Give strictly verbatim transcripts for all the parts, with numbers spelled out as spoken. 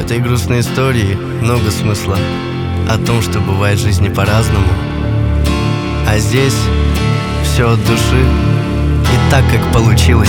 этой грустной истории много смысла о том, что бывает в жизни по-разному. А здесь все от души и так, как получилось.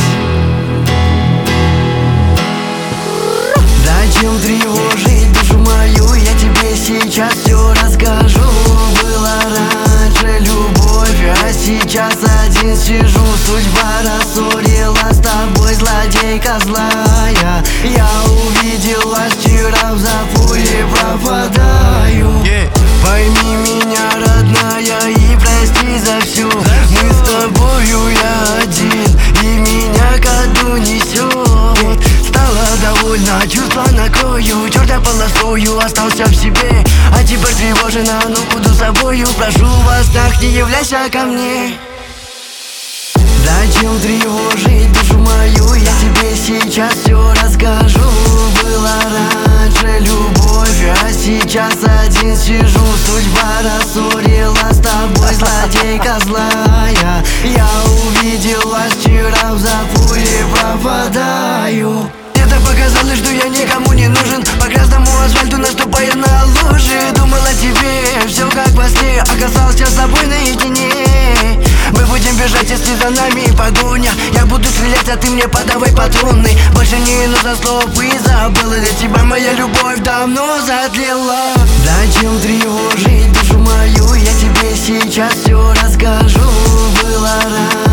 Зачем тревожить душу мою? Я тебе сейчас все расскажу. Была раньше любовь, а сейчас один сижу. Судьба рассорила с тобой, злодейка злая. Я увидел вас вчера, в запое пропадаю. yeah. Пойми меня, родная, и прости за все. Мы с тобою, я один, и меня ко дну несет. Стало довольно, чувства накрою черной полосою, остался в себе. А теперь тревожена, ну буду собою. Прошу вас, так не являйся ко мне. Зачем тревожить душу мою? Я тебе сейчас все расскажу. Была раньше любовь, а сейчас один сижу. Судьба рассорила с тобой, злодейка злая. Я увидел вас вчера, в запое пропадаю. Где-то показалось, что я никому не нужен. По грязному асфальту наступая на лужи. Думал о тебе, все как во сне. Оказался с тобой наедине. Мы будем бежать, если за нами погоня. Я буду стрелять, а ты мне подавай патроны. Больше не нужно слов и забыла. Для тебя моя любовь давно затлела. Зачем тревожить душу мою? Я тебе сейчас все расскажу. Было раньше